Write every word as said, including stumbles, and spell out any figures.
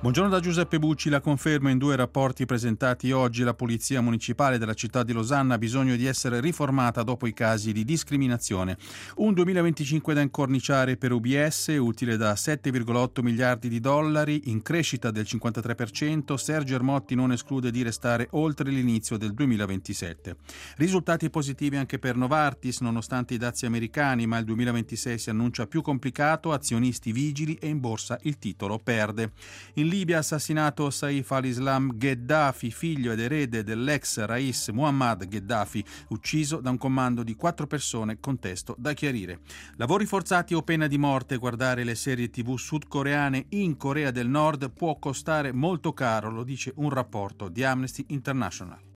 Buongiorno da Giuseppe Bucci. La conferma in due rapporti presentati oggi. La Polizia Municipale della città di Losanna ha bisogno di essere riformata dopo i casi di discriminazione. Un duemilaventicinque da incorniciare per U B S, utile da sette virgola otto miliardi di dollari, in crescita del cinquantatré per cento. Sergio Ermotti non esclude di restare oltre l'inizio del duemilaventisette. Risultati positivi anche per Novartis, nonostante i dazi americani, ma il duemilaventisei si annuncia più complicato. Azionisti vigili e in borsa il titolo perde. In Libia assassinato Saif al-Islam Gheddafi, figlio ed erede dell'ex Rais Muammar Gheddafi, ucciso da un comando di quattro persone, contesto da chiarire. Lavori forzati o pena di morte. Guardare le serie tivù sudcoreane in Corea del Nord può costare molto caro, lo dice un rapporto di Amnesty International.